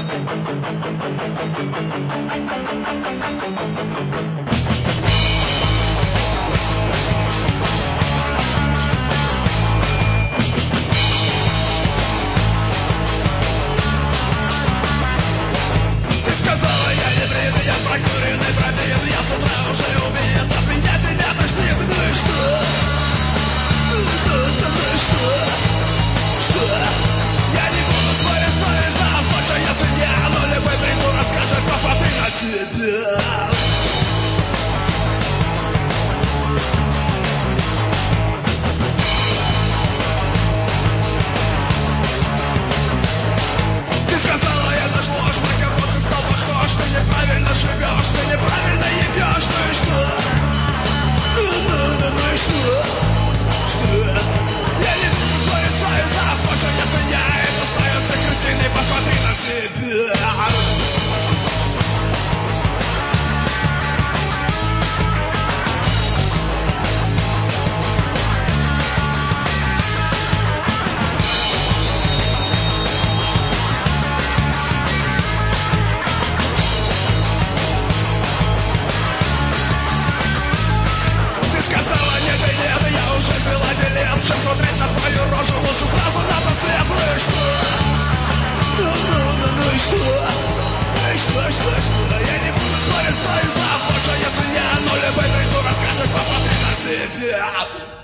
Смотреть на твою рожу лучше сразу надо свет. Ну и что? Ну и что? Что? Я не буду спорить, что из нас лучше, если я, но любой приду расскажет, посмотри на себя.